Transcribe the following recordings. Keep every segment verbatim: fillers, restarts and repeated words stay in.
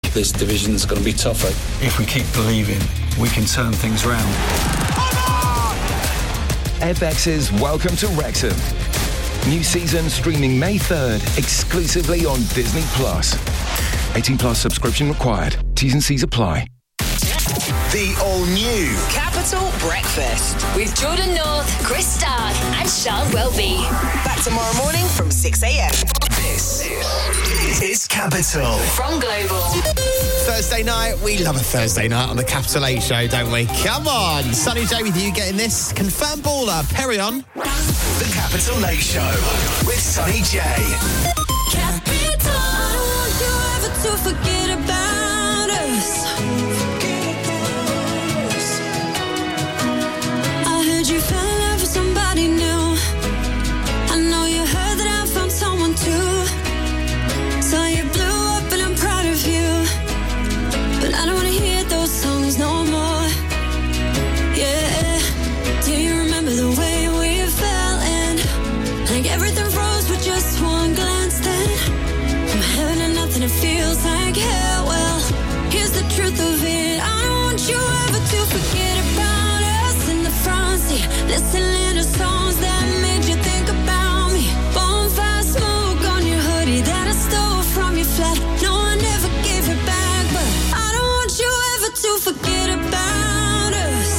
this division's going to be tougher. If we keep believing, we can turn things round. F X's Welcome to Wrexham. New season streaming May third, exclusively on Disney Plus. eighteen plus subscription required. T's and C's apply. The all-new Capital Breakfast with Jordan North, Chris Stark and Sean Welby. Back tomorrow morning from six a.m. This is Capital. From Global. Thursday night, we love a Thursday night on the Capital A Show, don't we? Come on, Sunny J with you getting this. Confirmed baller, Perry on. The Capital A Show with Sunny J. Capital, I don't want you ever to forget about us. I heard you fell in love with somebody new. I know you heard that I found someone too. So you blew up and I'm proud of you. But I don't want to hear those songs no more. Yeah. Do you remember the way we fell in? Like everything froze with just one glance then. From heaven to nothing, it feels like hell. Well, here's the truth of it. I don't want you ever to forget about us in the front seat. Listening to songs that made you think about me. Bonfire smoke on your hoodie that I stole from your flat. No, I never gave it back, but I don't want you ever to forget about us.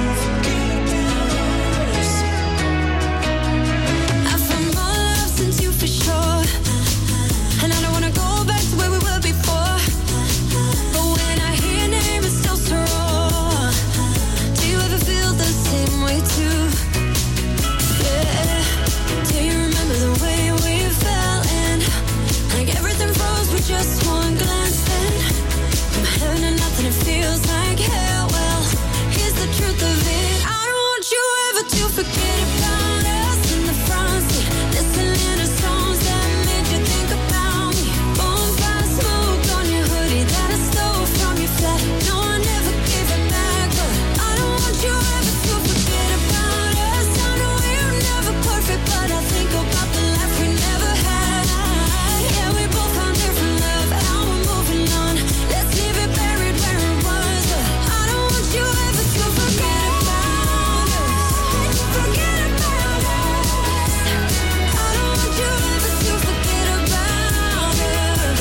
I found more love since you for sure, and I don't wanna go back to where we were before. But when I hear your name, it starts to roar. Do you ever feel the same way too? Yeah. Do you remember the way we fell in? Like everything froze with just one glance then. From heaven to nothing, it feels like hell. Well, here's the truth of it. I don't want you ever to forget about us in the front seat. Listening to songs that made you think about me. Bonfire smoke on your hoodie that I stole from your flat. No, I never gave it back, but I don't want you ever to forget about us. I know we're never perfect, but I think about the life we never had. Yeah, we both found different love, and now we're moving on. Let's leave it buried where it was. But I don't want you ever to forget about us. Forget about us. I don't want you ever to forget about us.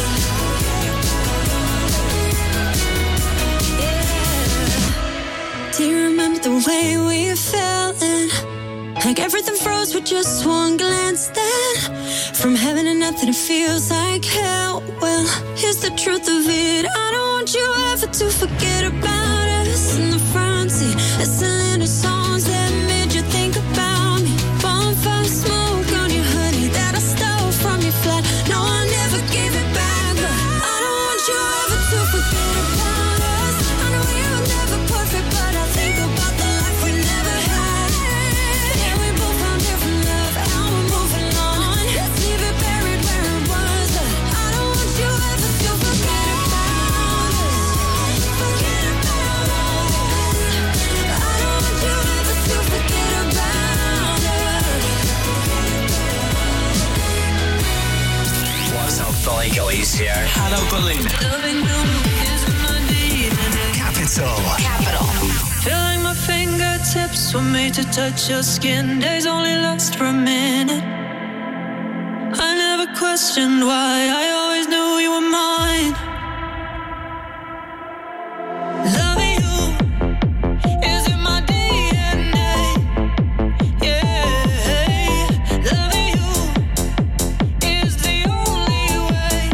Yeah. Do you remember the way we fell in? Like everything froze with just one glance then. From heaven to nothing, it feels like hell. Well, here's the truth of it. I don't want you ever to forget about us in the front seat. Listening to songs that made you think about me. Bonfire smoke on your hoodie that I stole from your flat. No, I never gave it back, but I don't want you ever to forget about us. I know we were never perfect, but I think about the life we never had. Yeah, we both found different love, and now we're moving on. Let's leave it buried where it was. But I don't want you ever to forget about us. Forget about us. I don't want you ever to forget about us. What's up, Billy Gillies here. Hello, Balloon. Capital. Capital. Feel like my fingertips were made to touch your skin. Days only last for a minute. I never questioned why. I always knew you were mine. Loving you is in my D N A. Yeah. Loving you is the only way.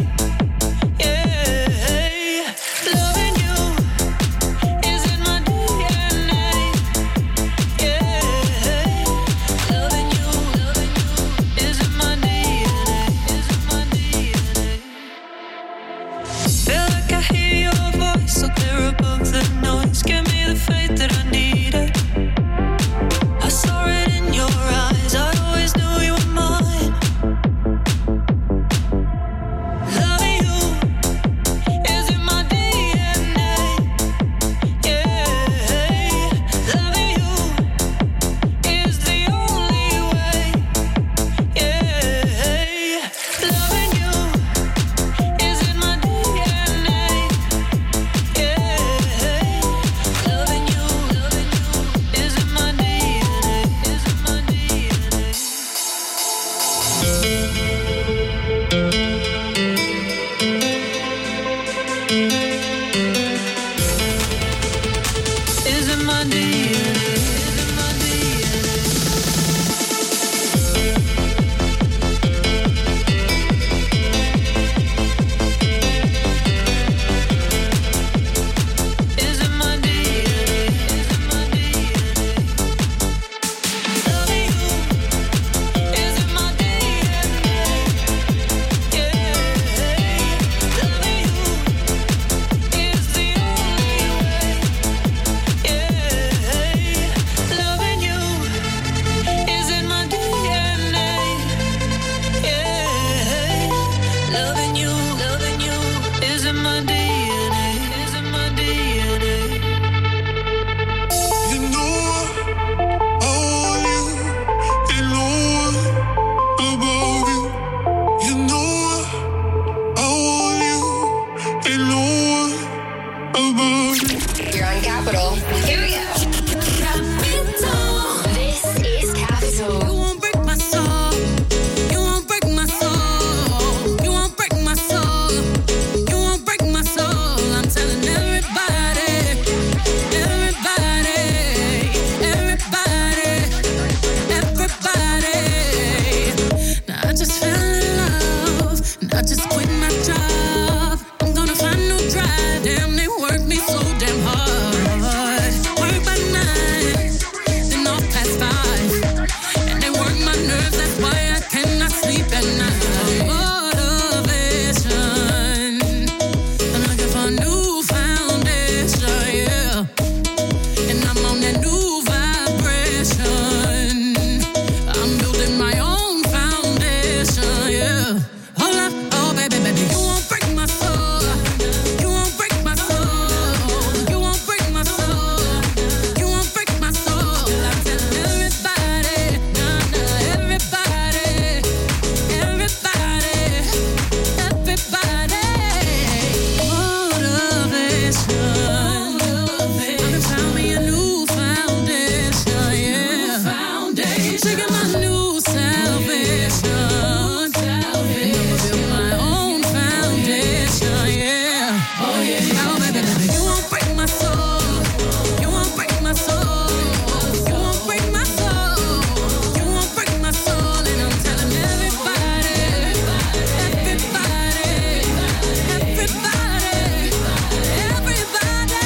Yeah. Loving you is in my D N A. Yeah. Loving you, loving you is in my D N A. Is in my D N A. Is it my D N A? Is it my D N A? Is it my D N A? Is it my D N A? Loving you. Is it my D N A? Yeah. Loving you is the only way. Yeah. Loving you is in my D N A. Yeah. Loving you, loving you is in my D N A. Is in my D N A. You know I want you. You know about you. You know I want you. You know about you. You're on Capital. Here we go. This is Capital. You won't break my soul. You won't break my soul. You won't break my soul. You won't break my soul. I'm telling everybody, everybody, everybody, everybody. Now I just fell in love, and I just quit my job. I'm gonna find no drive. Damn, they work me so damn hard. Work by nine, then off past five. And they work my nerves, that's why I cannot sleep at night. Motivation. I'm looking for a new foundation, yeah. And I'm on that new vibration. I'm building my own foundation, yeah. Hold up, oh baby, baby, you won't break my soul. You won't break my soul. You won't break my soul. You won't break my soul. I'm telling everybody, nah, nah, everybody, everybody, everybody. Motivation. I found me a new foundation, yeah. Foundation. Taking my new salvation. Salvation. Build my own foundation, yeah. Oh yeah. Oh baby, baby, you won't break my soul. You won't break my soul. You won't break my soul. You won't break my soul. And I'm telling everybody, everybody, everybody, everybody,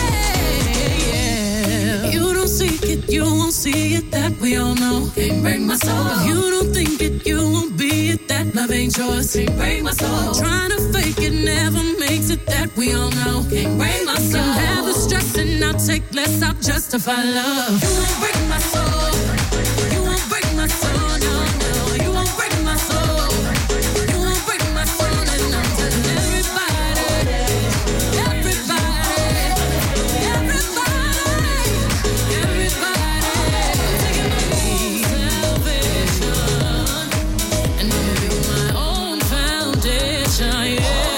yeah. You don't seek it, you won't see it, that we all know. Can't break my soul. If you don't think it, you won't be it, that love ain't yours. Can't break my soul. Trying to fake it never makes it, that we all know. Can't break my soul. Can have the stress and I'll take less, I'll justify love. You won't break my soul. You won't break my soul, no, no. You won't break my soul. You won't break my soul, and I'm telling everybody, everybody, everybody, everybody. Taking my new salvation, and I'm building my own foundation, yeah.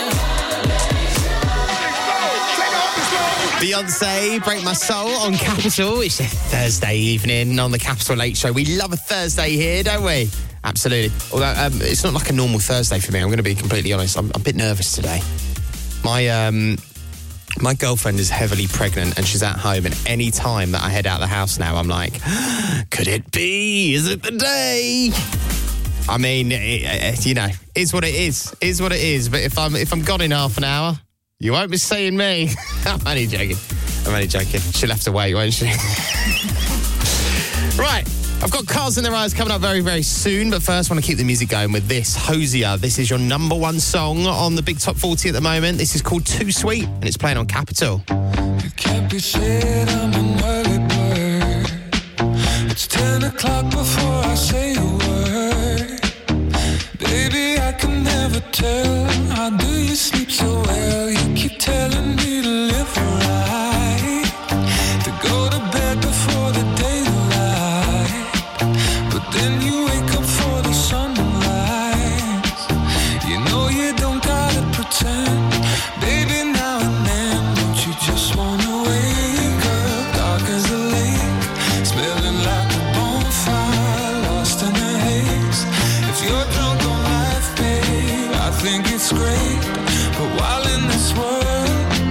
Beyonce, Break My Soul on Capital. It's a Thursday evening on the Capital Late Show. We love a Thursday here, don't we? Absolutely. Although um, it's not like a normal Thursday for me. I'm going to be completely honest. I'm, I'm a bit nervous today. My um, my girlfriend is heavily pregnant and she's at home. And any time that I head out the house now, I'm like, could it be? Is it the day? I mean, it, it, you know, it's what it is. It's what it is. But if I'm if I'm gone in half an hour, you won't be seeing me. I'm only joking. I'm only joking. She'll have to wait, won't she? Right. I've got Cars in Their Eyes coming up very, very soon. But first, I want to keep the music going with this. Hosier. This is your number one song on the Big Top forty at the moment. This is called Too Sweet, and it's playing on Capital. You can't be said I'm an early bird. It's ten o'clock before I say a word. Baby, I can never tell. How do you sleep so well? You keep telling me to live right, to go to bed before the daylight. But then you wake up for the sun to rise. You know you don't gotta pretend. Baby, now and then, don't you just wanna wake up dark as a lake, smelling like a bonfire, lost in the haze. If you're drunk on life, babe, I think it's great. But while in this world,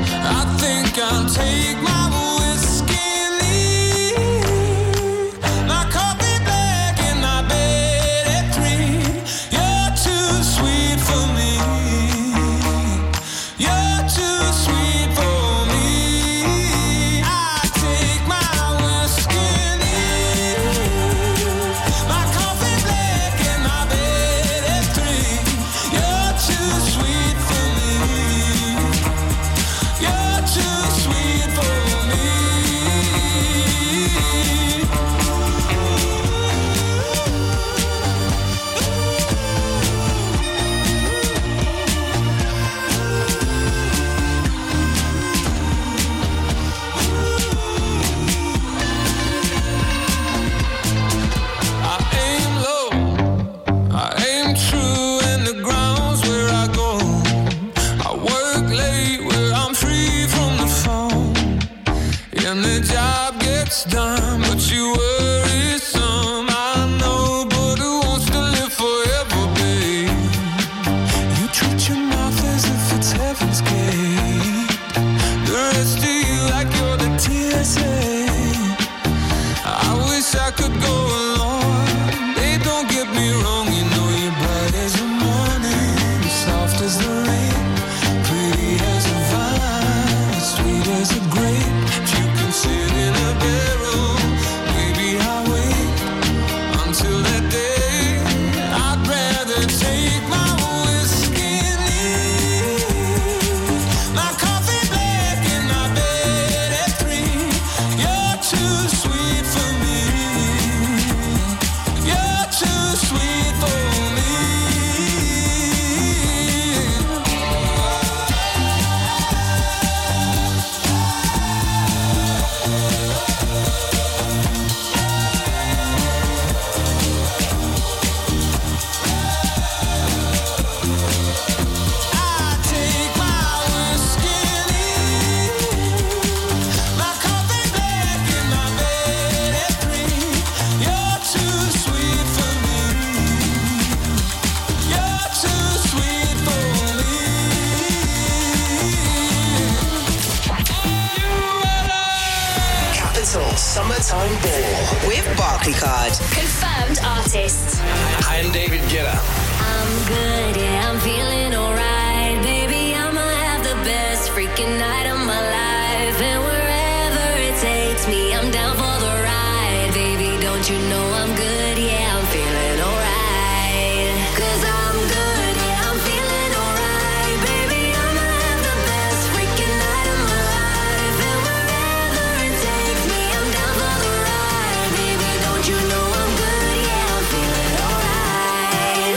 Capital Summertime Ball with Barclaycard. Confirmed artists. I'm David Guetta. I'm good, yeah, I'm feeling alright. Baby, I'ma have the best freaking night of my life. And wherever it takes me, I'm down for the ride. Baby, don't you know I'm good, yeah, I'm feeling alright. Cause I'm good, yeah, I'm feeling alright. Baby, I'ma have the best freaking night of my life. And wherever it takes me, I'm down for the ride. Baby, don't you know I'm good, yeah, I'm feeling alright.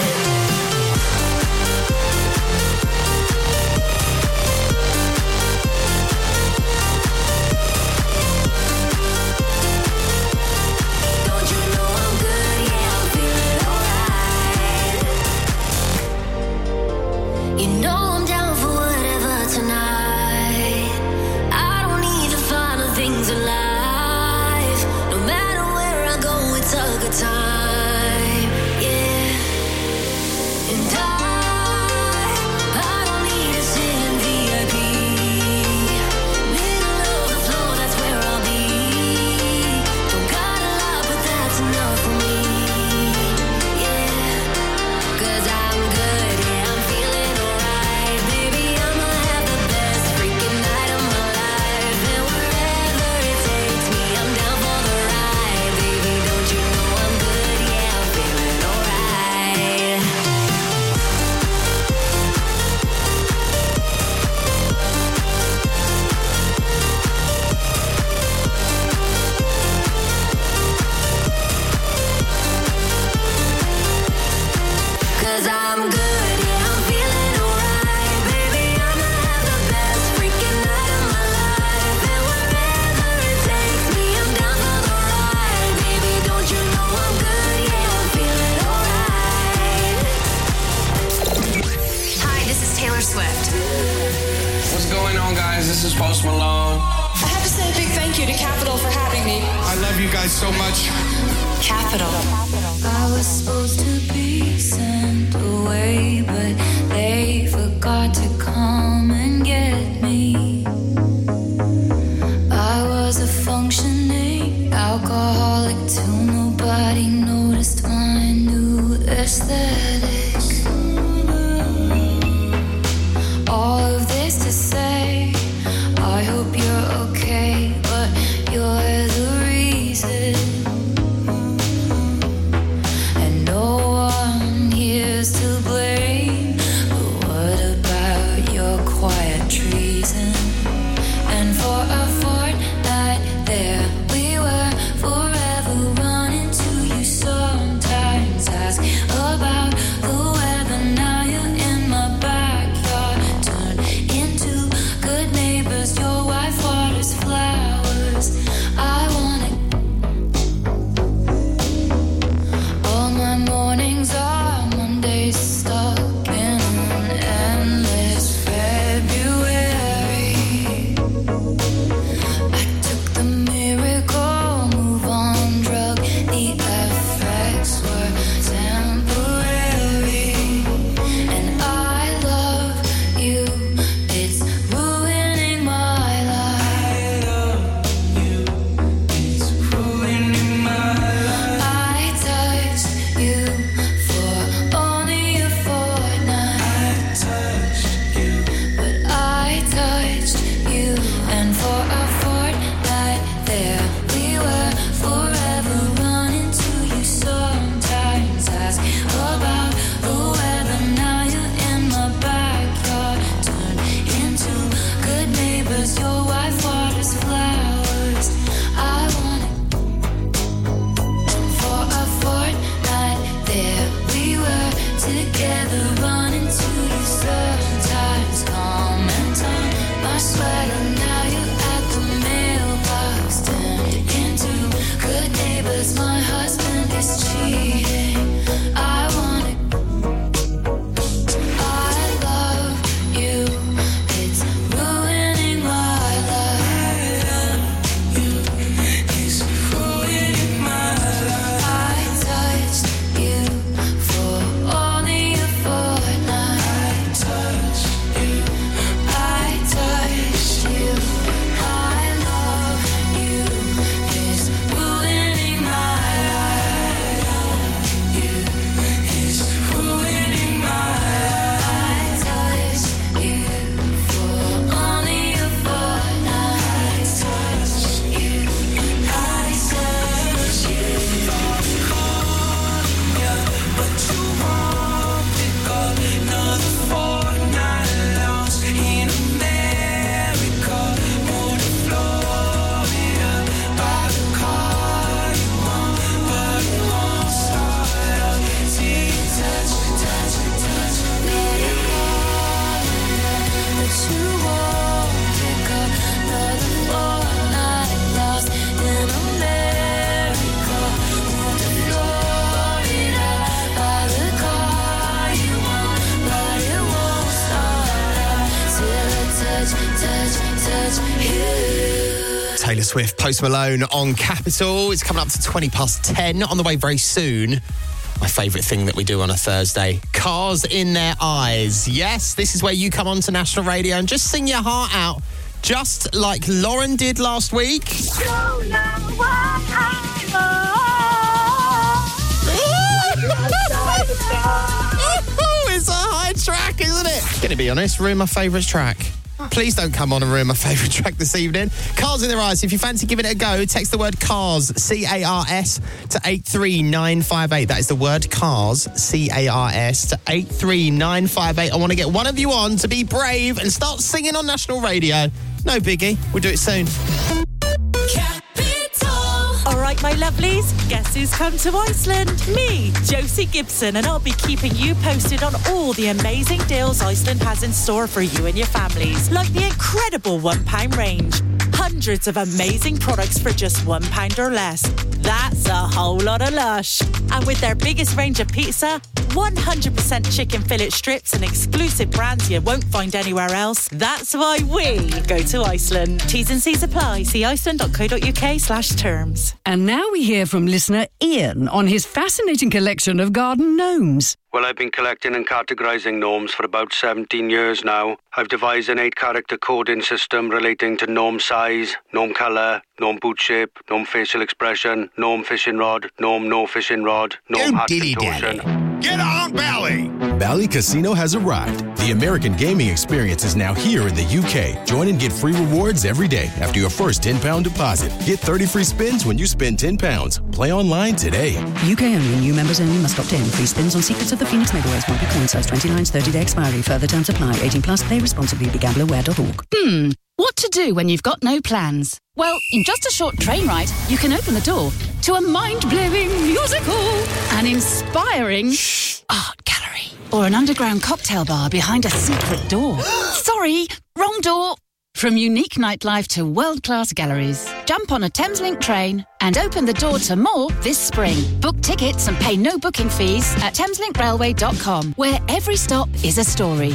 Don't you know I'm good, yeah, I'm feeling alright. You know I'm down for whatever tonight. I don't need the final things in life. No matter where I go, it's a good time. Yeah. And I, I don't need to sit in V I P. Middle of the floor, that's where I'll be. Don't got a lot, but that's enough for me. Yeah. Cause I'm good, yeah, I'm feeling alright. Baby, I'ma have the best freaking night of my life. And wherever it takes me, I'm down for the ride. Baby, don't you know I'm good, yeah, I'm feeling alright. Cause I'm good, yeah, I'm feeling alright. Baby, I'ma have the best freaking night of my life. And wherever it takes me, I'm down for the ride. Baby, don't you know I'm good, yeah, I'm feeling alright. Hi, this is Taylor Swift. What's going on, guys? This is Post Malone. I have to say a big thank you to Capital for having me. I love you guys so much. Capital. I was supposed to be sent away, but they forgot to come and get me. I was a functioning alcoholic till nobody noticed my new aesthetic. All of this to say, I hope you're okay, but you're the reason. And no one here's to blame. Taylor Swift, Post Malone on Capital. It's coming up to twenty past ten. On the way very soon. My favourite thing that we do on a Thursday. Cars in Their Eyes. Yes, this is where you come on to National Radio and just sing your heart out, just like Lauren did last week. Don't know what I Oh, it's a high track, isn't it? Gonna be honest, ruin my favourite track. Please don't come on and ruin my favourite track this evening. Cars in Their Eyes. If you fancy giving it a go, text the word CARS, C A R S, to eight three nine five eight. That is the word CARS, C A R S, to eight three nine five eight. I want to get one of you on to be brave and start singing on national radio. No biggie. We'll do it soon. All right, my lovelies, guess who's come to Iceland? Me, Josie Gibson, and I'll be keeping you posted on all the amazing deals Iceland has in store for you and your families, like the incredible one pound range. Hundreds of amazing products for just one pound or less. That's a whole lot of lush. And with their biggest range of pizza, one hundred percent chicken fillet strips and exclusive brands you won't find anywhere else, that's why we go to Iceland. T's and C's apply. See iceland.co.uk slash terms. And now we hear from listener Ian on his fascinating collection of garden gnomes. Well, I've been collecting and categorising gnomes for about seventeen years now. I've devised an eight-character coding system relating to gnome size, gnome colour, gnome boot shape, gnome facial expression, gnome fishing rod, gnome no fishing rod, gnome hat contortion. Get on Bally! Bally Casino has arrived. The American gaming experience is now here in the U K. Join and get free rewards every day after your first ten pound deposit. Get thirty free spins when you spend ten pounds. Play online today. U K only. New members only must opt in. Free spins on Secrets of the Phoenix Megaways. Multi coin size twenty lines, thirty day expiry. Further terms apply. eighteen plus. Play responsibly. Be gambler aware dot org. Hmm. What to do when you've got no plans? Well, in just a short train ride, you can open the door to a mind-blowing musical, an inspiring Shh. art gallery, or an underground cocktail bar behind a secret door. Sorry, wrong door. From unique nightlife to world-class galleries, jump on a Thameslink train and open the door to more this spring. Book tickets and pay no booking fees at thameslink railway dot com, where every stop is a story.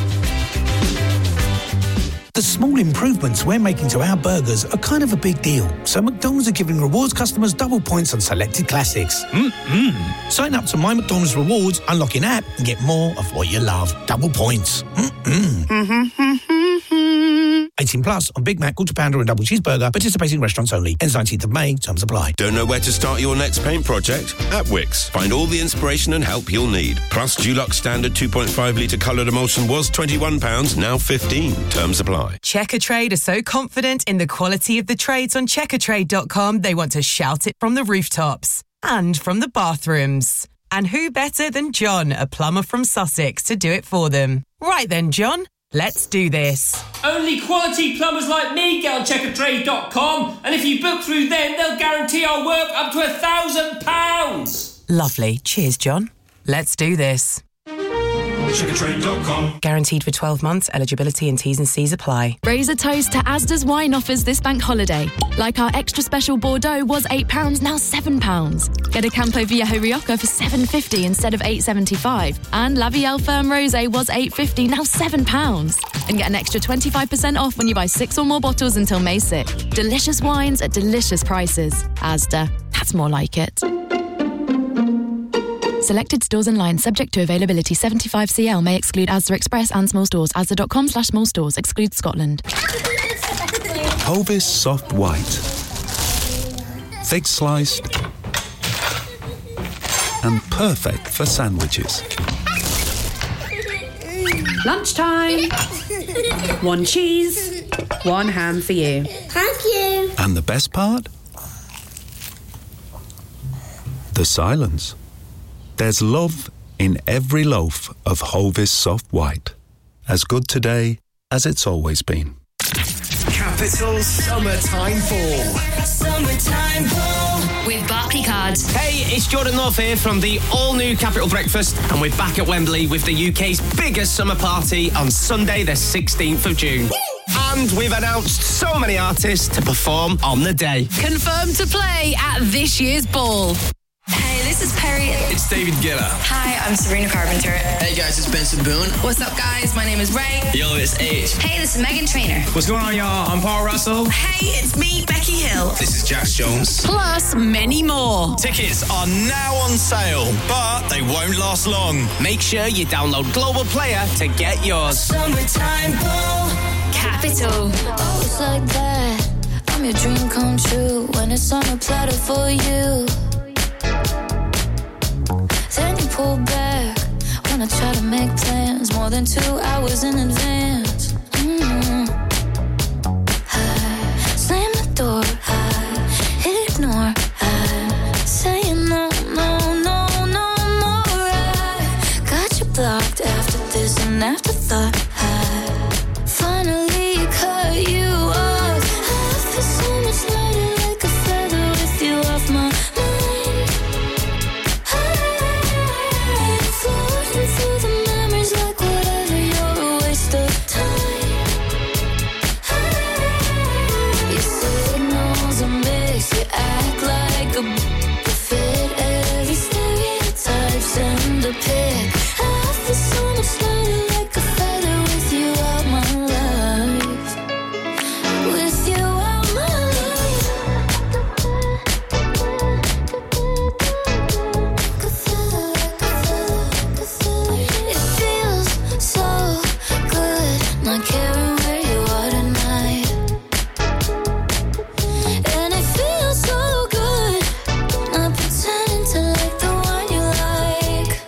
The small improvements we're making to our burgers are kind of a big deal. So McDonald's are giving rewards customers double points on selected classics. Mm-mm. Sign up to My McDonald's Rewards, unlock an app and get more of what you love. Double points. Mm-mm. eighteen plus on Big Mac, Quarter Pounder and Double Cheeseburger. Participating restaurants only. Ends nineteenth of May. Terms apply. Don't know where to start your next paint project? At Wix. Find all the inspiration and help you'll need. Plus, Dulux Standard two point five litre coloured emulsion was twenty-one pounds, now fifteen. Terms apply. Checkatrade are so confident in the quality of the trades on checkatrade dot com, they want to shout it from the rooftops and from the bathrooms. And who better than John, a plumber from Sussex, to do it for them? Right then, John, let's do this. Only quality plumbers like me get on checkatrade dot com, and if you book through them, they'll guarantee our work up to a thousand pounds. Lovely. Cheers, John. Let's do this. checkatrade dot com. Guaranteed for twelve months. Eligibility and T's and C's apply. Raise a toast to Asda's wine offers this bank holiday. Like our extra special Bordeaux was eight pounds, now seven pounds. Get a Campo Viejo Rioja for seven fifty instead of eight seventy-five. And La Vielle Ferme Rosé was eight fifty, now seven pounds. And get an extra twenty-five percent off when you buy six or more bottles until May sixth. Delicious wines at delicious prices. Asda. That's more like it. Selected stores and lines subject to availability. seventy-five C L may exclude Asda Express and small stores. Asda dot com slash small stores. Excludes Scotland. Hovis Soft White. Thick sliced and perfect for sandwiches. Lunchtime. One cheese, one ham for you. Thank you. And the best part? The silence. There's love in every loaf of Hovis Soft White. As good today as it's always been. Capital Summertime Ball. Summertime Ball. With Barclaycard. Hey, it's Jordan North here from the all-new Capital Breakfast, and we're back at Wembley with the U K's biggest summer party on Sunday the sixteenth of June. And we've announced so many artists to perform on the day. Confirmed to play at this year's ball. Hey, this is Perry. It's David Guetta. Hi, I'm Sabrina Carpenter. Hey guys, it's Benson Boone. What's up, guys? My name is Ray. Yo, it's Age. Hey, this is Megan Trainor. What's going on, y'all? I'm Paul Russell. Hey, it's me, Becky Hill. This is Jax Jones. Plus many more. Tickets are now on sale, but they won't last long. Make sure you download Global Player to get yours. Summertime Bowl. Capital. Oh, it's like that. I'm your dream come true when it's on a platter for you. Then you pull back when I try to make plans more than two hours in advance. Mm-hmm. I slam the door, I ignore, I say no, no, no, no more. I got you blocked after this and afterthought. I finally cut you off. I feel so much lighter like a feather with you off my mind. I'm floating through the memories like whatever, you're a waste of time. Your signals are mixed, you act like a b- fit every stereotype, send a pic. I feel so much lighter like a feather with you out my life. With you out my life. It feels so good not caring where you are tonight. And it feels so good not pretending to like the one you like.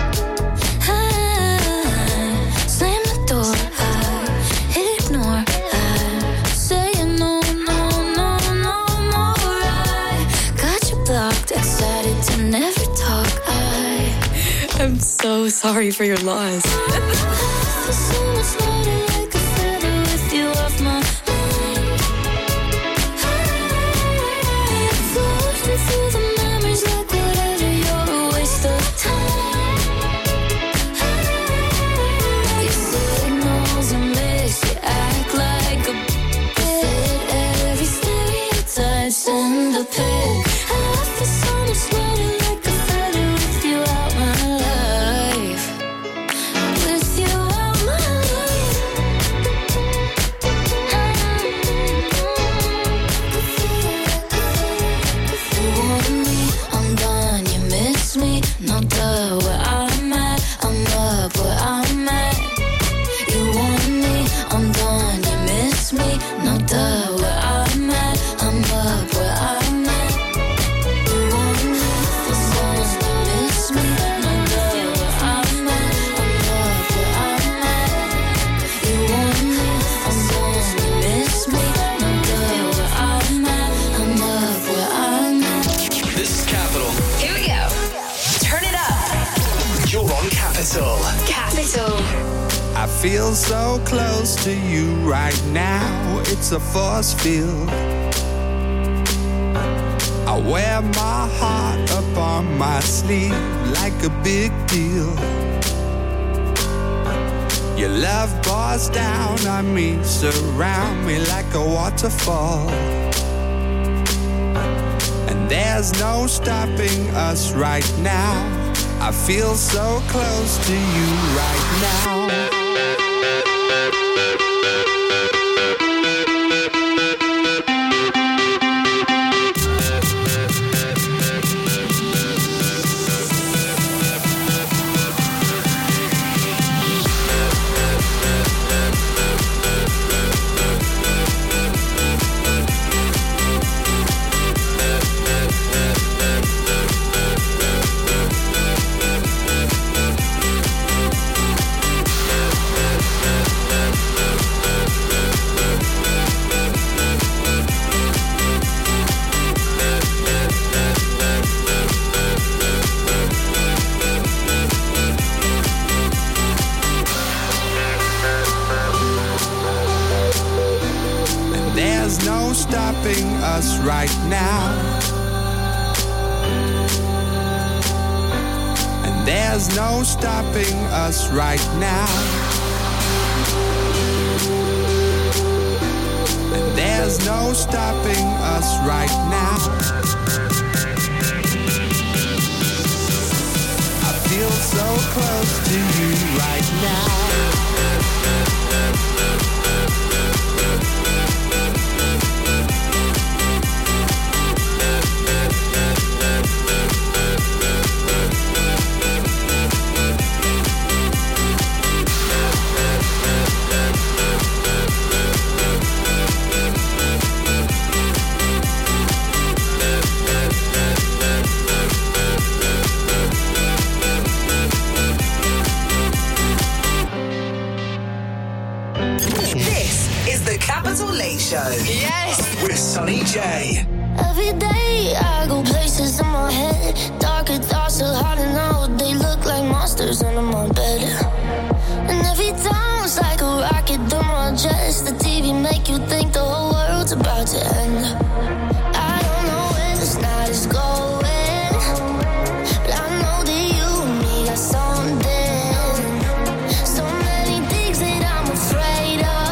I slam the door, I ignore, I say no, no, no, no more. I got you blocked, excited to never talk. I am so sorry for your loss. I feel so much lighter like a feather with you off my mind. I'm floating through the memories like whatever, you're a waste of time. Your signals are mixed, you act like a fit every stereotype, send a pic. I feel so much lighter like a feather with you out my life. With you out my life. You want me, I'm done, you miss me. No duh, where I'm at, I'm up where I'm at. You want me, I'm done, you miss me. No duh, where I'm at, I'm up where I'm at. You want me, the songs you miss me. No duh, where I'm at, I'm up where I'm at. You want me, I'm done, you miss me. No duh, where I'm at, I'm up where I'm at. This is Capital. Here we go. Turn it up. You're on Capital. Capital. I feel so close to you right now. It's a force field. I wear my heart up on my sleeve like a big deal. Your love pours down on me, surround me like a waterfall. And there's no stopping us right now. I feel so close to you right now. There's no stopping us right now. And there's no stopping us right now. And there's no stopping us right now. feel so close to you right now. Capital Late Show. Yes! With Sonny J. Every day I go places in my head. Darker thoughts are hard to know. They look like monsters under my bed. And every time it's like a rocket through my chest. The T V make you think the whole world's about to end. I don't know where this night is going, but I know that you and me got something. So many things that I'm afraid of.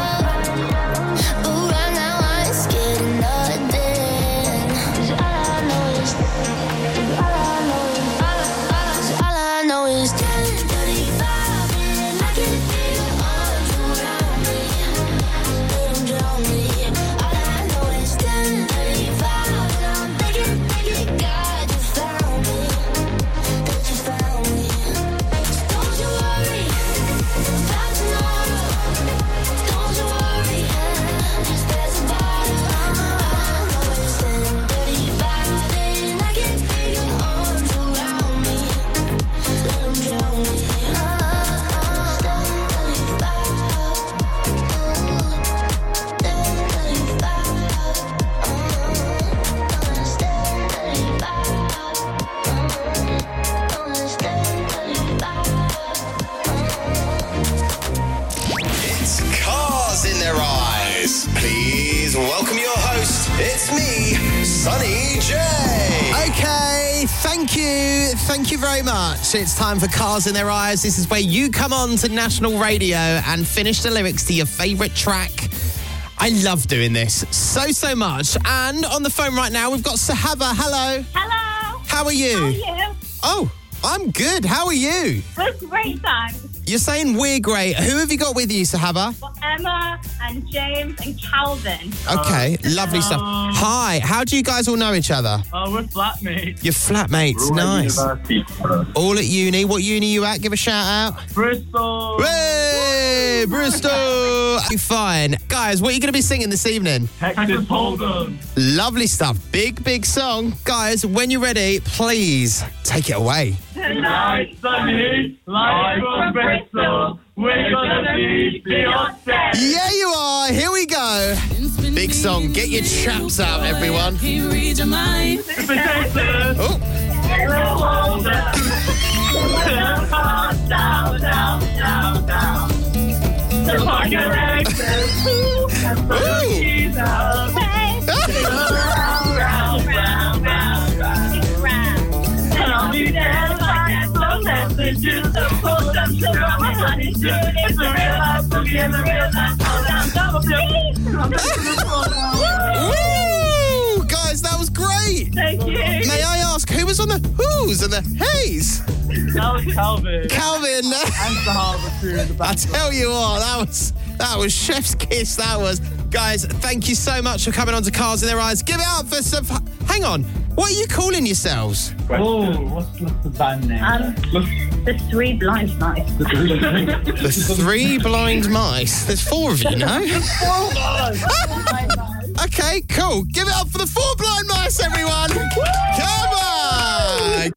Thank you very much. It's time for Cars in Their Eyes. This is where you come on to national radio and finish the lyrics to your favourite track. I love doing this so, so much. And on the phone right now, we've got Sahaba. Hello. Hello. How are you? How are you? Oh, I'm good. How are you? Good, great, thanks. You're saying we're great. Who have you got with you, Sahaba? Well, Emma and James and Calvin. Okay, uh, lovely um, stuff. Hi, how do you guys all know each other? Oh, uh, we're flatmates. You're flatmates, We're nice. At university. All at uni. What uni you at? Give a shout out. Bristol. Hey, Bristol. Fine. Guys, what are you going to be singing this evening? Texas Hold'em. Lovely stuff. Big, big song. Guys, when you're ready, please take it away. Tonight, Sunny, live from Bristol, we're gonna be Beyonce. Yeah, you are. Here we go. Big song. Get your chaps out, everyone. Read your mind. Oh. Down, down, down, down. The market exits. And the keys out. Round, round, round, round, round. And I'll be there if I get some messages. So post them to my honey. It's a real life boogie and a real life hold down. Double Woo! Guys, that was great. Thank you. May I ask, who was on the who's and the heys? That was Calvin. Calvin. And Sahaba crew in the back. I tell you what, that was that was chef's kiss. That was. Guys, thank you so much for coming on to Cars in Their Eyes. Give it up for some. Hang on, what are you calling yourselves? Oh, what's, what's the band name? Um, the Three Blind Mice. The Three Blind Mice. There's four of you, no? Four of us. Okay, cool. Give it up for the Four Blind Mice, everyone. Come on.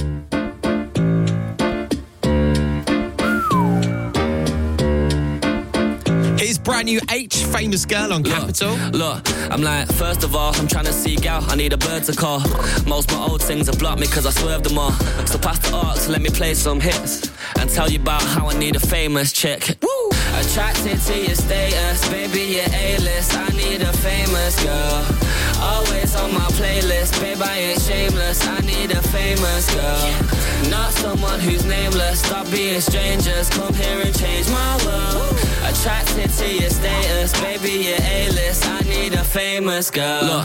Here's brand new H, Famous Girl on Capital. Look, I'm like, first of all, I'm trying to seek out, I need a bird to call. Most my old things have blocked me cause I swerved them all. So pass the aux, let me play some hits and tell you about how I need a famous chick. Woo! Attracted to your status, baby, you're A-list. I need a famous girl. Always on my playlist, babe, I ain't shameless. I need a famous girl. Not someone who's nameless. Stop being strangers, come here and change my world. Attracted to your status, baby, you're A-list. I need a famous girl. Look, I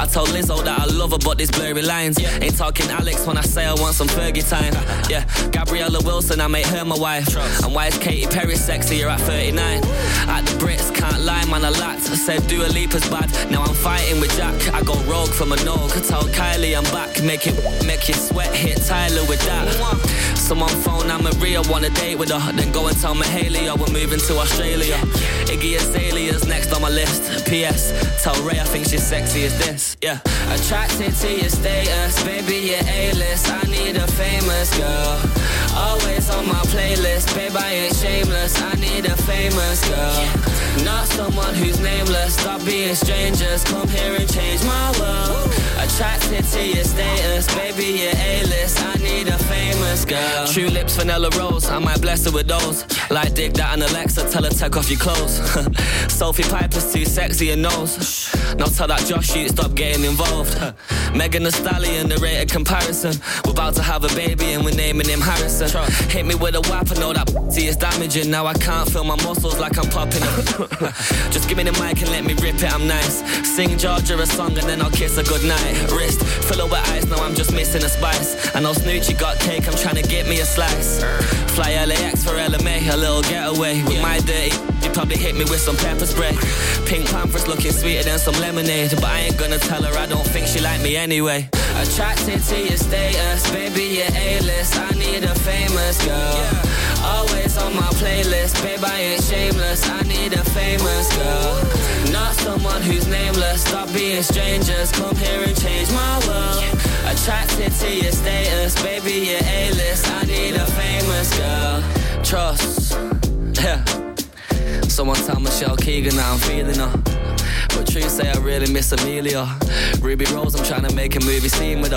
I told Lizzo that I love her, but there's blurry lines. Ain't talking Alex when I say I want some Fergie time. Yeah, Gabriella Wilson, I make her my wife. And why is Katy Perry sexier at thirty-nine? At the Brits, can't lie, man, I lacked. I said Dua Lipa's bad, now I'm fighting with Jack. I go rogue from a no, could tell Kylie I'm back. Make it, make you sweat, hit Tyler with that. Someone phone, I'm Maria, want a date with her. Then go and tell Mahalia we're moving to Australia. Iggy Azalea's next on my list. P S, tell Ray I think she's sexy as this. Yeah. Attracted to your status, baby, you're A-list. I need a famous girl, always on my playlist. Babe, I ain't shameless, I need a famous girl, not someone who's nameless. Stop being strangers, come here and change my world. Attracted to your status, baby, you're A-list. I need a famous girl. True lips, vanilla rose, I might bless her with those. Like dig that and Alexa, tell her take off your clothes. Sophie Piper's too sexy and knows. Now tell that Josh Shoot stop getting involved. Megan Thee Stallion, the rated comparison. We're about to have a baby and we're naming him Harrison. Hit me with a whap, I know that b***y is damaging. Now I can't feel my muscles like I'm popping them. Just give me the mic and let me rip it, I'm nice. Sing Georgia a song and then I'll kiss her goodnight. Wrist, fill her with ice, now I'm just missing a spice. I know Snoochie got cake, I'm trying to get me a slice. Fly L A X for L M A, a little getaway. With my dirty, you probably hit me with some pepper spray. Pink Pampers looking sweeter than some lemonade. But I ain't gonna tell her I don't think she like me anyway. Attracted to your status, baby, you're A-list. I need a famous girl, always on my playlist. Babe, I ain't shameless, I need a famous girl, not someone who's nameless. Stop being strangers, come here and change my world. Attracted to your status, baby, you're A-list. I need a famous girl. Trust, yeah. Someone tell Michelle Keegan that I'm feeling her. But True say I really miss Amelia. Ruby Rose, I'm trying to make a movie scene with her.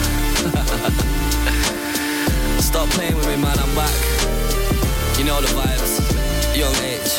Stop playing with me, man, I'm back. You know the vibes. Young age.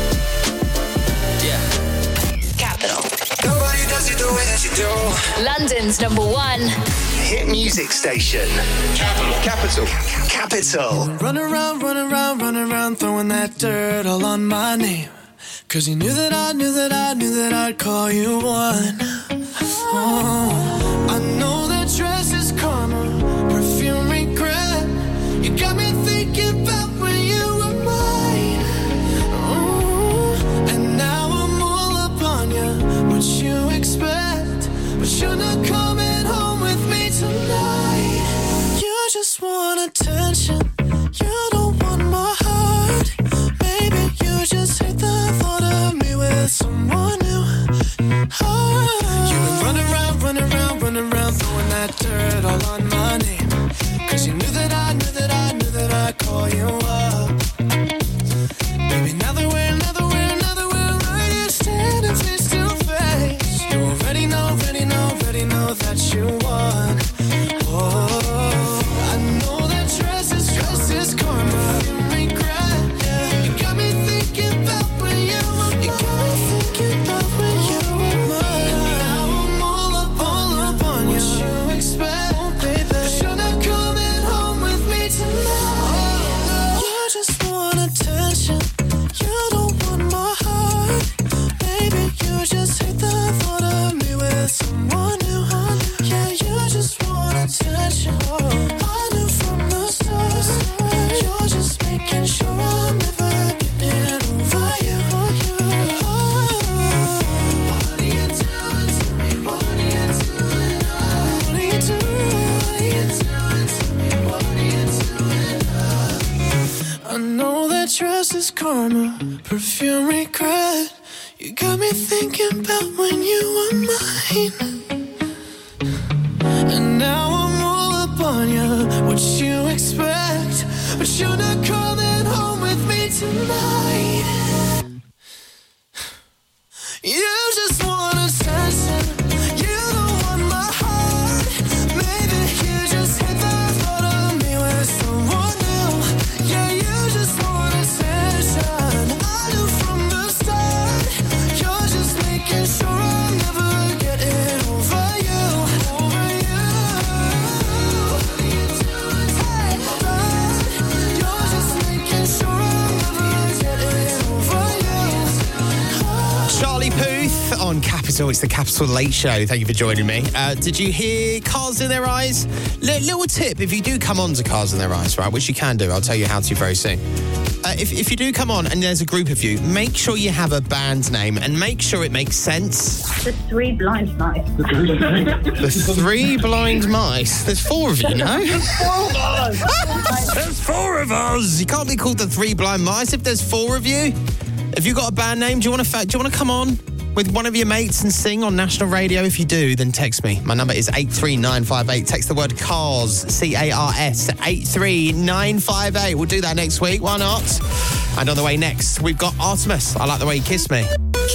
Yeah. Capital. Nobody does it the way that you do. London's number one Hit music station. Capital. Capital. Capital. Run around, run around, run around, throwing that dirt all on my name. Cause you knew that I knew that I knew that I'd call you one. Oh, I know that dress is karma, perfume regret. You got me thinking about when you were mine. Oh, and now I'm all up on you. What you expect? But you're not coming home with me tonight. You just want attention. You don't want my heart. Maybe you just hate the thought of me with someone new. Oh, you been running around, running around, running around, throwing that dirt all on my name. Cause you knew that I knew that I knew that I'd call you up. Baby, now that we're, now that we're, now that we're right here standing face to face, you already know, already know, already know that you won. Oh, I know that dress is, dress is karma, regret. Yeah. You got me thinking about when you were mine. You got me thinking about when you were mine. Now I'm all up, all up on you. What you expect, oh, baby? But you're not coming home with me tonight. You just want attention. You don't want my heart. Baby, you just hate the thought of me with someone new. Yeah, you just want attention. I knew from the start. You're just making sure I'm never getting over you. What are you doing to me? What are you doing? What are you doing? What are you doing to me? What are you doing? I know that dress is karma, perfume regret. You got me thinking about when you were mine. And now I'm all up on you. What you expect? But you're not coming home with me tonight. You just want attention. You don't want my heart. Maybe you just hate the thought of me with someone new. Yeah, you just want attention. I knew from the start. You're just making sure I'm never getting over you. Over you. What are you doing? Hey, you're just making sure I'm never getting Capital. It's the Capital Late Show. Thank you for joining me. Uh, did you hear Cars in Their Eyes? L- little tip, if you do come on to Cars in Their Eyes, right, which you can do, I'll tell you how to very soon. Uh, if, if you do come on and there's a group of you, make sure you have a band name and make sure it makes sense. The Three Blind Mice. The Three Blind Mice? There's four of you, no? There's four of us. There's four of us. You can't be called the Three Blind Mice if there's four of you. Have you got a band name? Do you want to fa- do you want to come on with one of your mates and sing on national radio? If you do, then text me. My number is eight three nine five eight. Text the word CARS, C A R S, eight three nine five eight. We'll do that next week. Why not? And on the way next, we've got Artemis. I Like the Way You Kiss Me.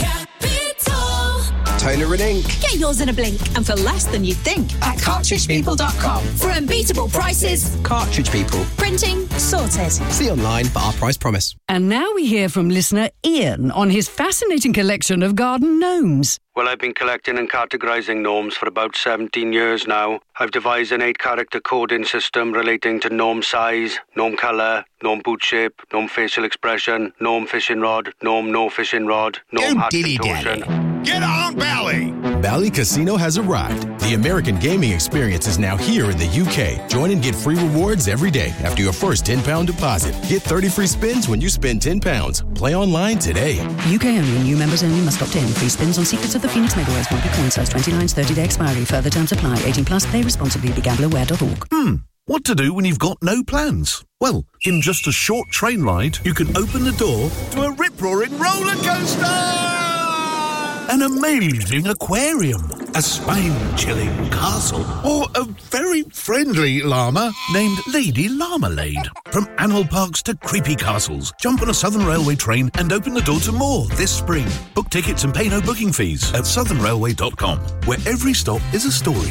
Toner and ink. Get yours in a blink and for less than you'd think at cartridge people dot com. For unbeatable prices. Cartridge People. Printing sorted. See online for our price promise. And now we hear from listener Ian on his fascinating collection of garden gnomes. Well, I've been collecting and categorising gnomes for about seventeen years now. I've devised an eight-character coding system relating to gnome size, gnome colour, gnome boot shape, gnome facial expression, gnome fishing rod, gnome no fishing rod, gnome hat contortion. Get on Bally! Bally Casino has arrived. The American gaming experience is now here in the U K. Join and get free rewards every day after your first ten pound deposit. Get thirty free spins when you spend ten pounds. Play online today. U K only. New members only must opt in. Free spins on Secrets of the Phoenix Megaways. Won't be coin size twenty-nine, thirty-day expiry. Further terms apply. eighteen plus. Play responsibly. Be gambler aware dot org. Hmm. What to do when you've got no plans? Well, in just a short train ride, you can open the door to a rip-roaring roller coaster! An amazing aquarium, a spine-chilling castle, or a very friendly llama named Lady Llamalade. From animal parks to creepy castles, jump on a Southern Railway train and open the door to more this spring. Book tickets and pay no booking fees at southern railway dot com, where every stop is a story.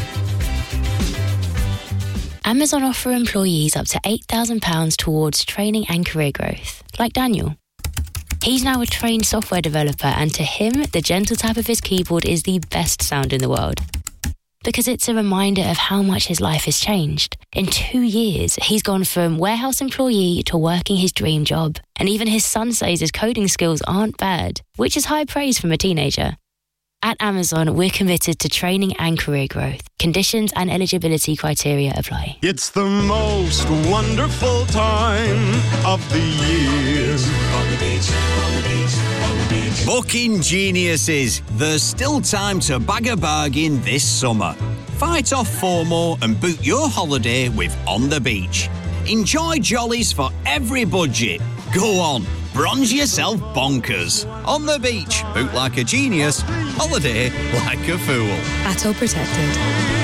Amazon offer employees up to eight thousand pounds towards training and career growth, like Daniel. He's now a trained software developer, and to him, the gentle tap of his keyboard is the best sound in the world. Because it's a reminder of how much his life has changed. In two years, he's gone from warehouse employee to working his dream job. And even his son says his coding skills aren't bad, which is high praise from a teenager. At Amazon, we're committed to training and career growth. Conditions and eligibility criteria apply. It's the most wonderful time of the year. On the beach, on the beach, on the beach. Booking geniuses, there's still time to bag a bargain this summer. Fight off FOMO and book your holiday with On the Beach. Enjoy jollies for every budget. Go on, bronze yourself bonkers. On the beach, book like a genius, holiday like a fool. At all protected.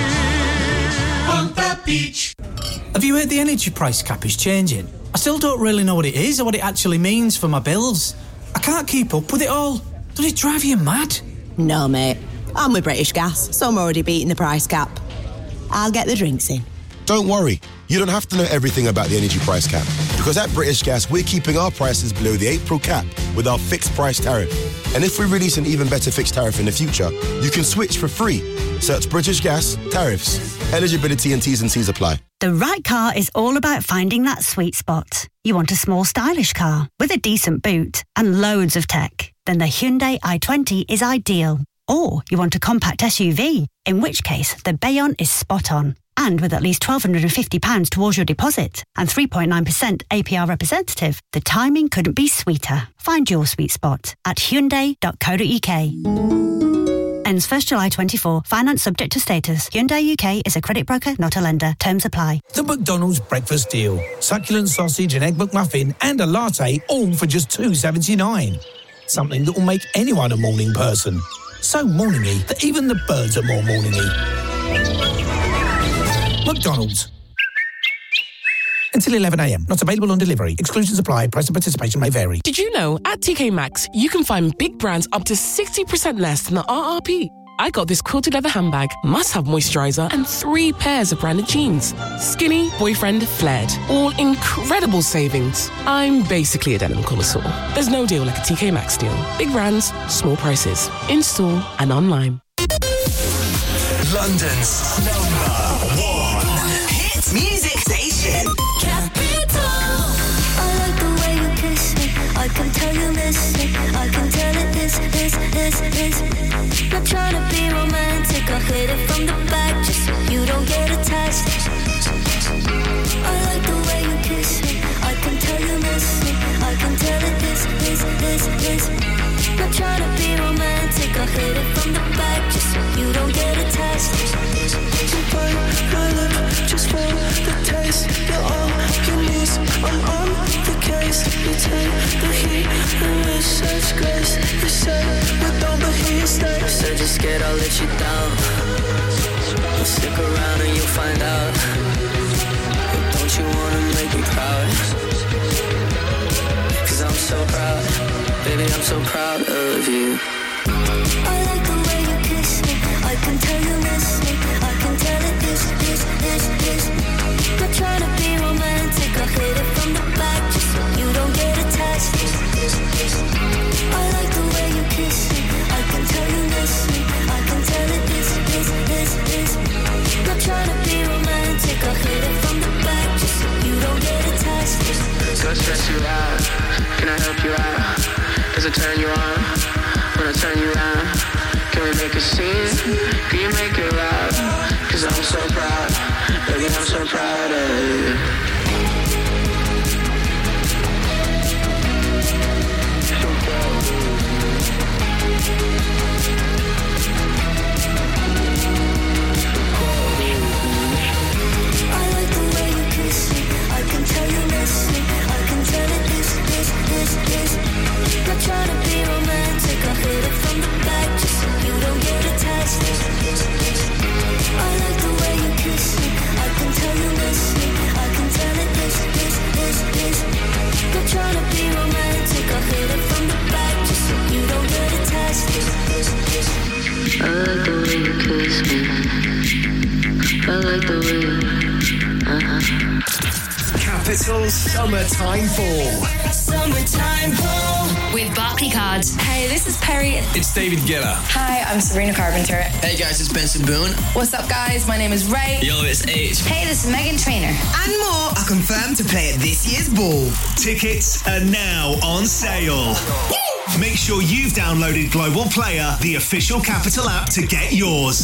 On the beach. Have you heard the energy price cap is changing? I still don't really know what it is or what it actually means for my bills. I can't keep up with it all. Does it drive you mad? No, mate. I'm with British Gas, so I'm already beating the price cap. I'll get the drinks in. Don't worry, you don't have to know everything about the energy price cap, because at British Gas, we're keeping our prices below the April cap with our fixed price tariff. And if we release an even better fixed tariff in the future, you can switch for free. Search British Gas tariffs. Eligibility and T's and C's apply. The right car is all about finding that sweet spot. You want a small, stylish car with a decent boot and loads of tech? Then the Hyundai i twenty is ideal. Or you want a compact S U V, in which case the Bayon is spot on. And with at least one thousand two hundred fifty pounds towards your deposit and three point nine percent A P R representative, the timing couldn't be sweeter. Find your sweet spot at hyundai dot co dot uk. Ends first July twenty-four. Finance subject to status. Hyundai U K is a credit broker, not a lender. Terms apply. The McDonald's breakfast deal. Succulent sausage and egg McMuffin and a latte, all for just two pounds seventy-nine. Something that will make anyone a morning person. So morningy that even the birds are more morningy. McDonald's. Until eleven a m. Not available on delivery. Exclusions apply. Price and participation may vary. Did you know at T K Maxx, you can find big brands up to sixty percent less than the R R P? I got this quilted leather handbag, must-have moisturizer, and three pairs of branded jeans. Skinny, boyfriend, flared. All incredible savings. I'm basically a denim connoisseur. There's no deal like a T K Maxx deal. Big brands, small prices. In-store and online. London's number one hit music station. Capital. I like the way you kiss me. I can tell you miss me. I can tell it this this, this, this, this. Not trying to be romantic, I'll hit it from the back just so you don't get attached. I like the way you kiss me, I can tell you miss me, I can tell it this, this, this, this. Not trying to be romantic, I'll hit it from the back just so you don't get attached. You bite my lip just for the taste. You're all you need, I'm on the case. You take the heat and with such grace. You say we don't, but he stays. Said you're scared I'll let you down. Well, stick around and you'll find out. But don't you wanna make me proud? Cause I'm so proud, baby, I'm so proud of you. I like the way you kiss me, I can tell you miss me, I can tell it this, this, this, this. Not trying to be romantic, I'll hit it from the back just so you don't get attached. I like the way you kiss me, I can tell you miss me, I can tell it this, this, this, this. Not trying to be romantic, I'll hit it from the back just so you don't get attached. Go stress you out, can I help you out? Does it turn you on when I turn you around? Can we make a scene? Can you make it loud? Cause I'm so proud, baby, I'm so proud of you. I like the way you kiss me, I can tell you miss me, I can tell it this, this, this, this. Not trying to be romantic, I'll hit it from the back just so you don't get attached. I like the way you kiss me, I can tell you miss me, I can tell it this, this, this, this. Not trying to be romantic, I'll hit it from the back just so you don't get attached. I like the way you kiss me, I like the way, uh-huh. Capital Summertime Ball. Summertime Ball with Barclaycard. Hey, this is Perry. It's David Guetta. Hi, I'm Sabrina Carpenter. Hey guys, it's Benson Boone. What's up, guys? My name is Ray. Yo, it's H. Hey, this is Megan Trainor. And more are confirmed to play at this year's ball. Tickets are now on sale. Make sure you've downloaded Global Player, the official Capital app, to get yours.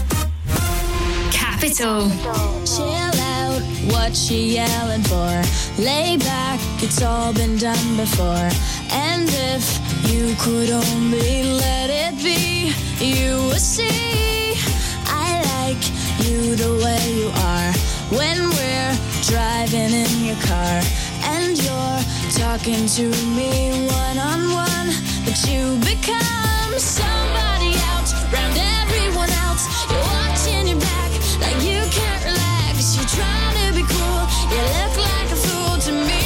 Capital. Chill out, what you yelling for? Lay back, it's all been done before. And if you could only let it be, you would see I like you the way you are. When we're driving in your car and you're talking to me one-on-one, but you become somebody else round everyone else. You're watching your back like you can't relax. You're trying to be cool, you look like a fool to me.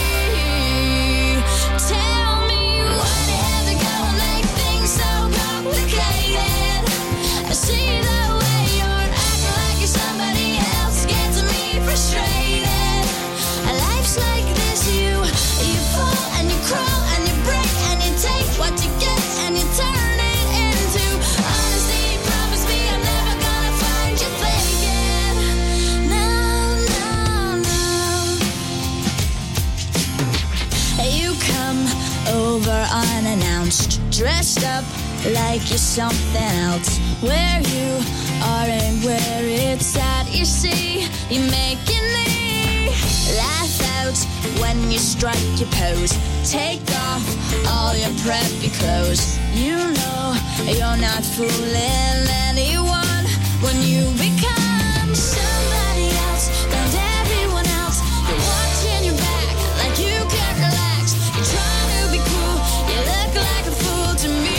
Tell me what you have to go and make things so complicated. I see the way you're acting like you're somebody else, gets me frustrated. Life's like this, you you fall and you crawl and you break and you take what you get and you turn it into honesty. Promise me I'm never gonna find you faking. No, no, no. You come over unannounced, dressed up like you're something else. Where you are and where it's at, you see, you're making me laugh out when you strike your pose. Take off all your preppy clothes. You know you're not fooling anyone when you become somebody else round everyone else. You're watching your back like you can't relax. You're trying to be cool, you look like a fool to me.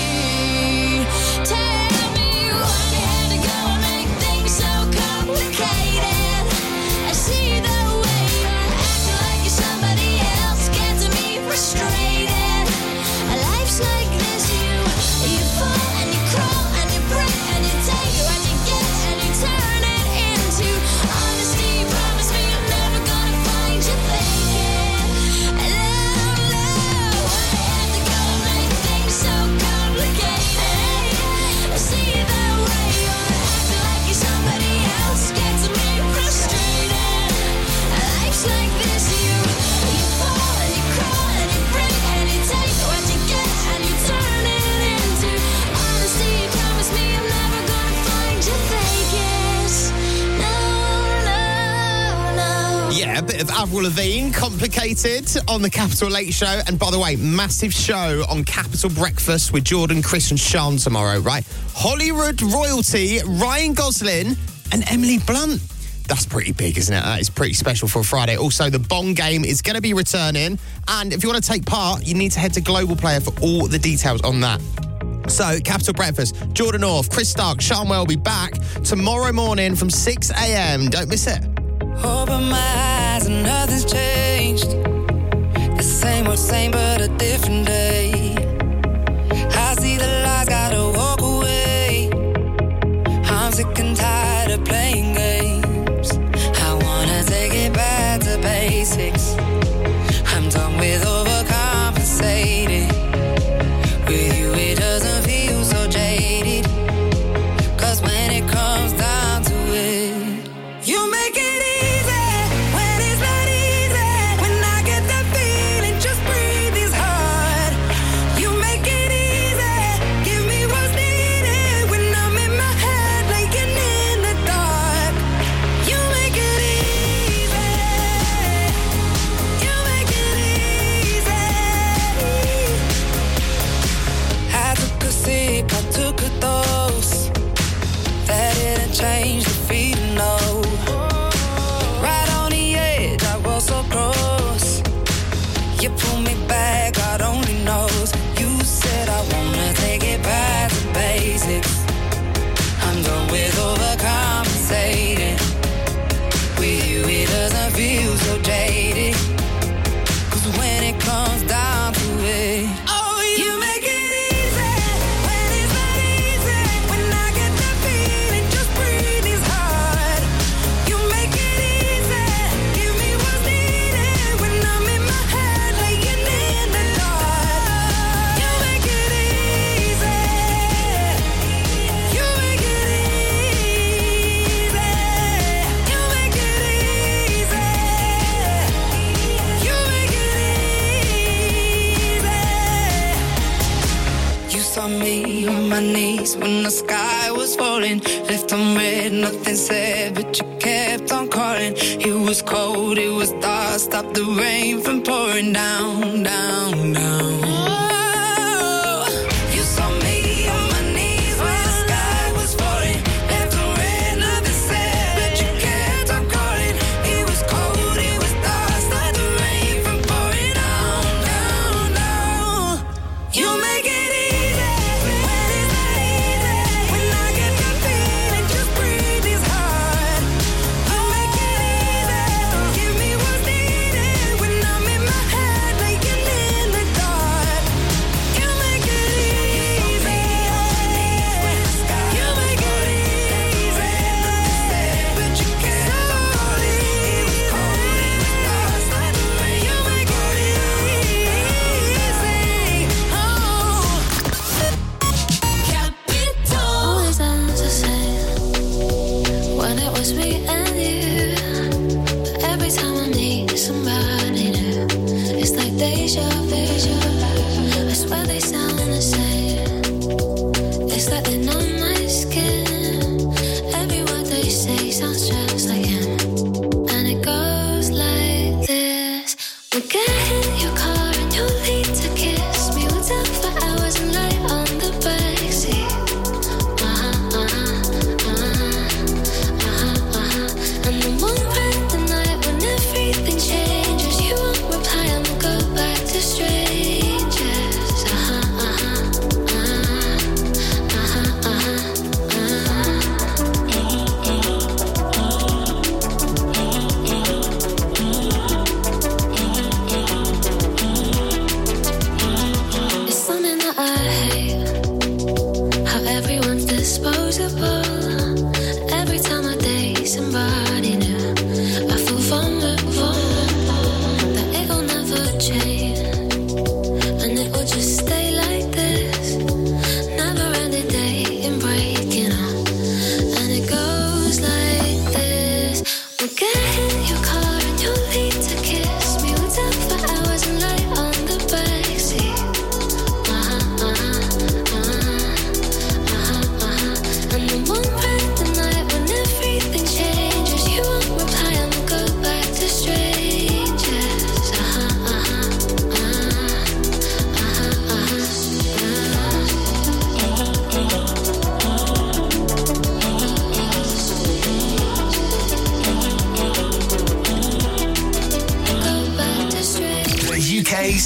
Tell me why you had to go and make things so complicated. I see the way you're acting like you're somebody else, gets me frustrated. Life's like this, you you fall and you crawl and you break and you Yeah, a bit of Avril Lavigne, Complicated, on the Capital Late Show. And by the way, massive show on Capital Breakfast with Jordan, Chris and Sean tomorrow, right? Hollywood royalty, Ryan Gosling and Emily Blunt. That's pretty big, isn't it? That is pretty special for a Friday. Also, the Bong game is going to be returning. And if you want to take part, you need to head to Global Player for all the details on that. So, Capital Breakfast, Jordan North, Chris Stark, Sean will be back tomorrow morning from six a.m. Don't miss it. Open my eyes and nothing's changed. The same old same, but a different day. I see the lights, gotta walk away. I'm sick and tired of playing games. I wanna take it back to basics. I'm done with overcompensating. With you it doesn't feel so jaded. Cause when it comes down to it, you make it easy when it's not easy. When I get that feeling, just breathe is hard. You make it easy, give me what's needed. When I'm in my head, laying in the dark. You make it easy. You make it easy. I took a sip, I took a dose. That didn't change the feeling, no. Right on the edge, I was so close. You pulled me back, God only knows. You said I wanna take it back to basics. I'm done with overcompensating. With you it doesn't feel so jaded. Cause when it comes down to it, oh, you make it easy. When it's not easy, when I get that feeling, just breathe is hard. You make it easy, give me what's needed. When I'm in my head, laying in the dark. You make it easy. You make it easy. You make it easy. You make it easy. You saw me on my knees when the sky was falling. Left on red, nothing said, but you kept on calling. It was cold, it was dark, stopped the rain from pouring down, down, down. Oh, you saw me on my knees when the sky was falling. Left on red, nothing said, but you kept on calling. It was cold, it was dark, stopped the rain from pouring down, down, down. You make it easy when it's not easy. When I get that feeling, just breathe is hard. You make it easy, give me what's needed. When I'm in my head, laying in the dark.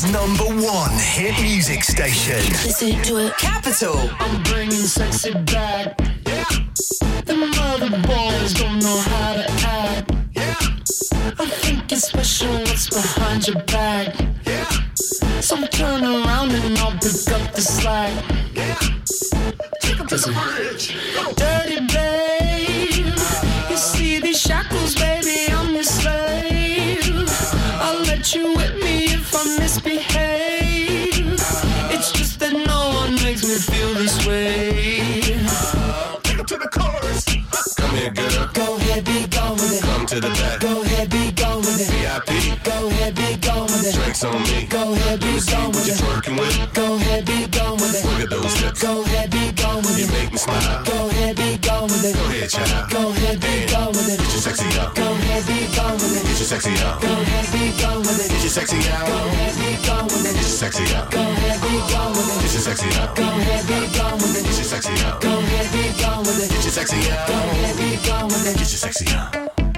number one hit music station. Listen to it. Capital. I'm bringing sexy back. Yeah. The mother boys don't know how to act. Yeah. I think it's special what's behind your back. Yeah. So turn around and I'll pick up the slack. Yeah. Take them to the bridge. Dirty babe. You see these shackles, baby, I'm your slave. I'll let you whip me if I misbehave. It's just that no one makes me feel this way. Take them to the chorus. Come here, girl. Go ahead, be gone with it. Come to the back. Go ahead, be gone with it. V I P. Go ahead, be gone with it. Drinks on me. Go ahead, be gone with it. Twerking with. Go ahead, be gone with it. Look at those hips. Go ahead, be gone with You it. make me smile. Go ahead, be gone with it. Go ahead, child. Go ahead, be gone with it. Get your sexy out. Go ahead, be gone with it. Get your sexy out. Go ahead, be gone with it. Get your sexy out. Go ahead, be gone with it. Get your sexy out. Go ahead, be gone with it. Get your sexy out. Go ahead, be gone with it. Get your sexy out. Go ahead, be gone with it. Get your sexy out. Go ahead, be gone with it. Get your sexy out.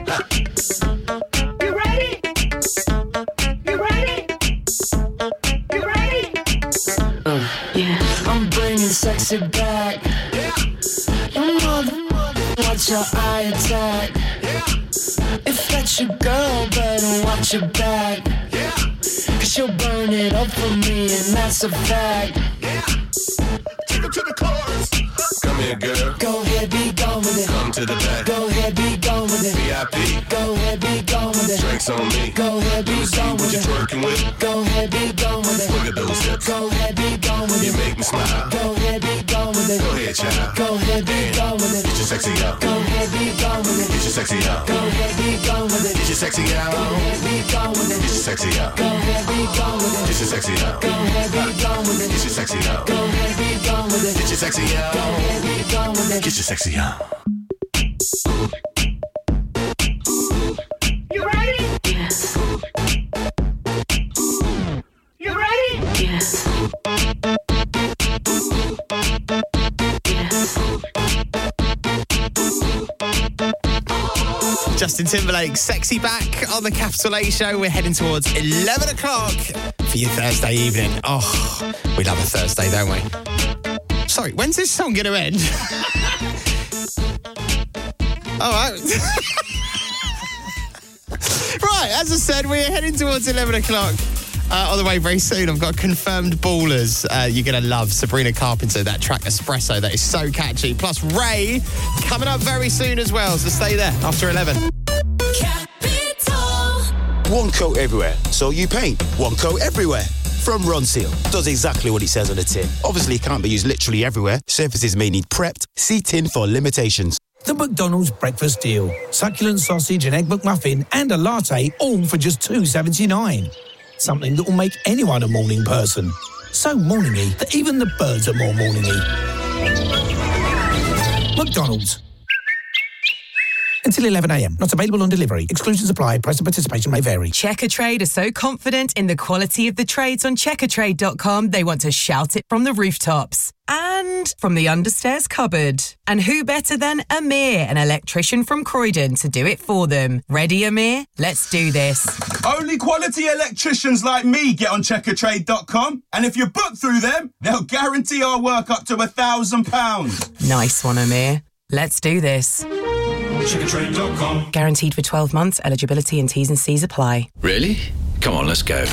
You ready? You ready? You ready? Uh, yeah. I'm bringing sexy back. Yeah. You mother, watch your eye attack. Yeah. If that's your girl, better watch your back. Yeah. Cause she'll burn it up for me, and that's a fact. Yeah. Take her to the chorus. Come here, girl. Go ahead, be gone with it. Come to the back. Go ahead, be gone with it. V I P. Go ahead, be gone with it. Drinks on me. Go ahead, be gone What with you it. twerking with? Go ahead, be gone with it. Look at those hips. Go ahead, be gone with You it. make me smile. Go ahead, be gone with it. Go ahead, child. Go ahead, be gone with it. Get your sexy out. Go ahead, be gone with it. Get your sexy out. Go ahead, be gone with it. Get your sexy out. Go ahead, be gone with it. Get your sexy out. Go ahead, be gone with it. Get your sexy out. Go ahead, be gone with it. Get your sexy out. Go ahead, be gone with it. Get your sexy out. Go ahead, be gone with it. Get your sexy out. You ready? Yes. You ready? Yes. Justin Timberlake, Sexy Back on the Capital A Show. We're heading towards eleven o'clock for your Thursday evening. Oh, we love a Thursday, don't we? Sorry, when's this song going to end? All right. Right, as I said, we're heading towards eleven o'clock. Uh, on the way very soon, I've got confirmed ballers. Uh, you're going to love Sabrina Carpenter, that track Espresso, that is so catchy. Plus Ray coming up very soon as well, so stay there after eleven. One coat everywhere, so you paint. One coat everywhere. From Ronseal. Does exactly what it says on the tin. Obviously, it can't be used literally everywhere. Surfaces may need prepped. See tin for limitations. The McDonald's breakfast deal. Succulent sausage and egg McMuffin and a latte, all for just two seventy-nine. Something that will make anyone a morning person. So morningy that even the birds are more morningy. McDonald's. Until eleven a m. Not available on delivery. Exclusions apply. Price and participation may vary. Checkatrade are so confident in the quality of the trades on checkatrade dot com, they want to shout it from the rooftops. And from the understairs cupboard. And who better than Amir, an electrician from Croydon, to do it for them. Ready, Amir? Let's do this. Only quality electricians like me get on checkatrade dot com. And if you book through them, they'll guarantee our work up to a thousand pounds. Nice one, Amir. Let's do this. checkatrade dot com. Guaranteed for twelve months. Eligibility and T's and C's apply. Really? Come on, let's go.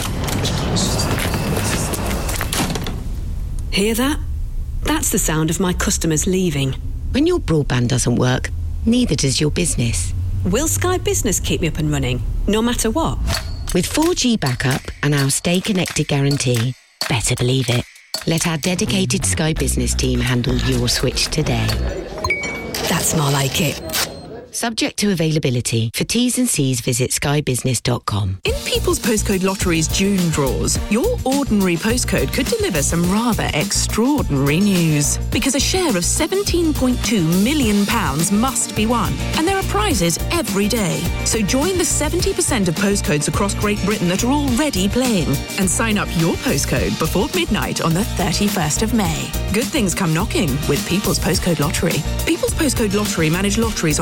Hear that? That's the sound of my customers leaving. When your broadband doesn't work, neither does your business. Will Sky Business keep me up and running, no matter what? With four G backup and our Stay Connected guarantee, better believe it. Let our dedicated Sky Business team handle your switch today. That's more like it. Subject to availability. For T's and C's, visit sky business dot com. In People's Postcode Lottery's June draws, your ordinary postcode could deliver some rather extraordinary news. Because a share of seventeen point two million pounds must be won. And there are prizes every day. So join the seventy percent of postcodes across Great Britain that are already playing. And sign up your postcode before midnight on the thirty-first of May. Good things come knocking with People's Postcode Lottery. People's Postcode Lottery manage lotteries on behalf of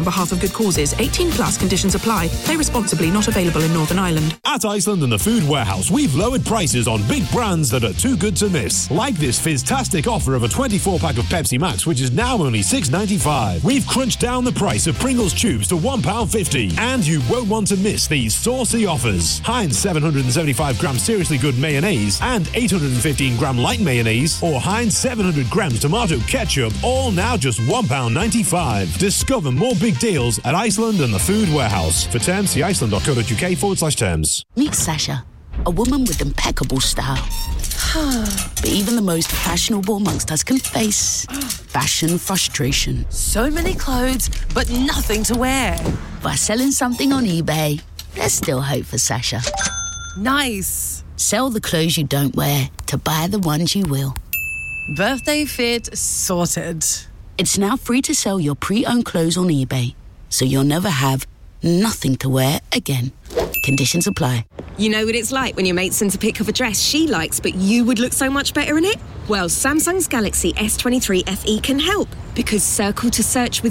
good causes. eighteen plus conditions apply. Play responsibly, not available in Northern Ireland. At Iceland and the Food Warehouse, we've lowered prices on big brands that are too good to miss. Like this Fizztastic offer of a twenty-four pack of Pepsi Max, which is now only six ninety-five. We've crunched down the price of Pringles tubes to one pound fifty. And you won't want to miss these saucy offers. Heinz seven hundred seventy-five gram Seriously Good mayonnaise and eight hundred fifteen gram light mayonnaise, or Heinz seven hundred grams tomato ketchup, all now just one pound ninety-five. Discover more big deals at Iceland and the Food Warehouse. For terms, see iceland.co.uk forward slash terms. Meet Sasha, a woman with impeccable style. But even the most fashionable amongst us can face fashion frustration. So many clothes, but nothing to wear. By selling something on eBay, there's still hope for Sasha. Nice. Sell the clothes you don't wear to buy the ones you will. Birthday fit sorted. It's now free to sell your pre-owned clothes on eBay, so you'll never have nothing to wear again. Conditions apply. You know what it's like when your mate sends a pic of a dress she likes, but you would look so much better in it? Well, Samsung's Galaxy S twenty-three F E can help, because Circle to Search with